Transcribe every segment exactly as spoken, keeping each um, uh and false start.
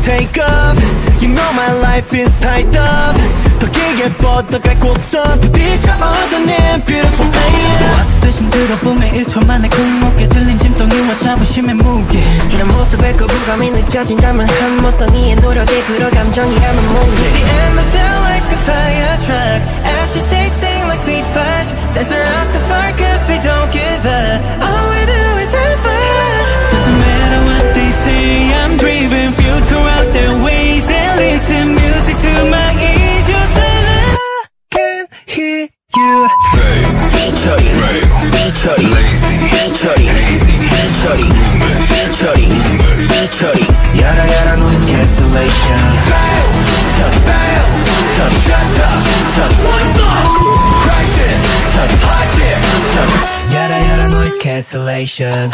take off. You know my life is tied up. 더 길게 뻗어갈 곡선 부딪혀 얻어낸 beautiful pain. 와서 대신 들어보면 일 초 만에 굴곡에 들린 짐덩이와 자부심의 무게. 이런 모습에 거부감이 느껴진다면 한 모덩이의 노력에 그런 감정이라면 뭔데. The end is out like a fire truck. Ashes tasting like sweet fudge. Censor out the fire cause we don't give up. All we do is have fun. Doesn't matter what they say, I'm driven. Filter out their ways and listen music to my ears. You silence, I can hear you. Fail, fail, fail, lazy, hazy, rumors, rumors, Yada yada noise cancellation. fail, fail, shut up, what the crisis, hardship, Yada yada noise cancellation.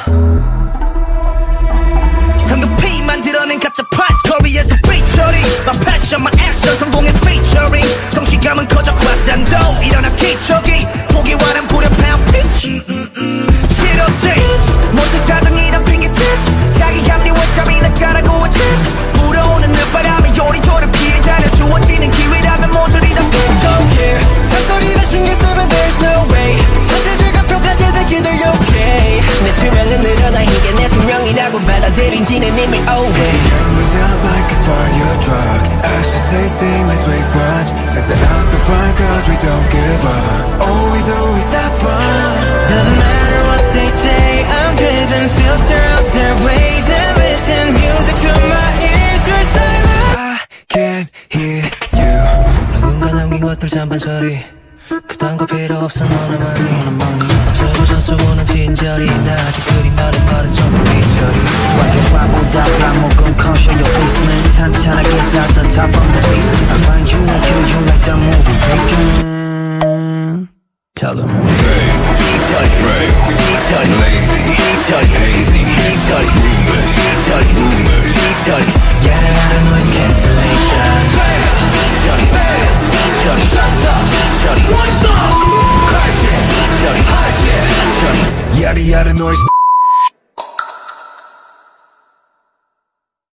성급히 만들어낸 가짜 price 거리에서 featuring My passion, my action 성공의 featuring 성취감은 커져 과산도 일어나 기적이 보기와는 불협화음 pitch 실없지 모든 사정이란 핑계짓 자기 합리화 잠이나 잘하고 있지 불어오는 늦바람에 요리조리 피해 다녀 주어지는 기회라면 모조리 다 don't care 잔소리를 신경 쓰면 there's no way 선택지가 평가질 때 기대 okay 내 수명은 늘어나 이게 내 수명이라고 받아들인 지는 이미 오래. The end was out like a fire truck. Ashes tasting like sweet fudge. Sensing out the fire cause we don't give up. All we do is have fun. Doesn't matter what they say, I'm driven. Filter out their ways and listen music to my ears. You're silent, I can't hear you. 누군가 남긴 것들 잠깐 처리. 그딴 거 필요 없어 너나만이 어쩌고 저쩌고는 진절이 나 아직 그리 많은 말은 전부 삐처리 와경과보다 락목은 커셔 your basement 탄탄하게 쌓던 top from the basement I find you and kill you like the movie Taken. Tell them Fail, fail, lazy, hazy, rumors, rumors, Yada yada noise cancellation. fail, fail, shut up, what the crisis, hardship, yada yada noise.